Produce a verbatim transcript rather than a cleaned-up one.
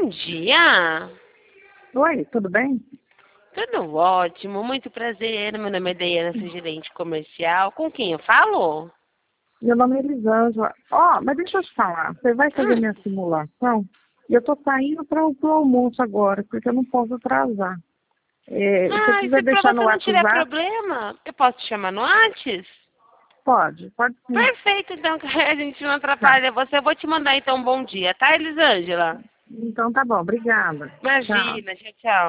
Bom dia. Oi, tudo bem? Tudo ótimo, muito prazer. Meu nome é Deiana, sou gerente comercial. Com quem eu falo? Meu nome é Elisângela. Ó, mas deixa eu te falar, você vai fazer Hum. minha simulação e eu tô saindo para o almoço agora, porque eu não posso atrasar. É, se você Ah, e quiser se pra deixar no você não tiver WhatsApp, problema, eu posso te chamar no Whats? pode, pode sim. Perfeito, então, que a gente não Tá. atrapalha você. Eu vou te mandar então um bom dia, tá, Elisângela? Então tá bom, obrigada. Tchau. Imagina, tchau, tchau.